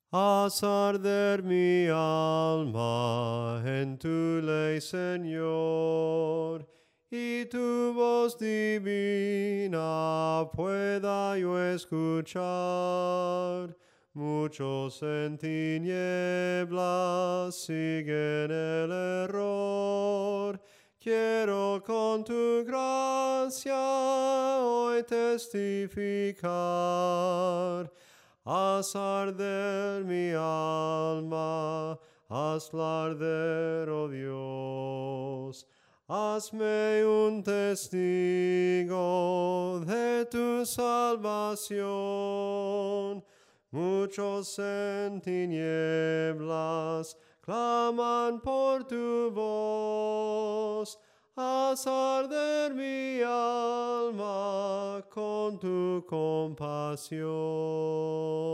Haz arder mi alma en tu ley, Señor, y tu voz divina pueda yo escuchar. Muchos en tinieblas siguen el error. Quiero con tu gracia hoy testificar. Haz arder mi alma, hazla arder, oh Dios. Hazme un testigo de tu salvación. Muchos en tinieblas claman por tu voz. Haz arder mi alma con tu compasión.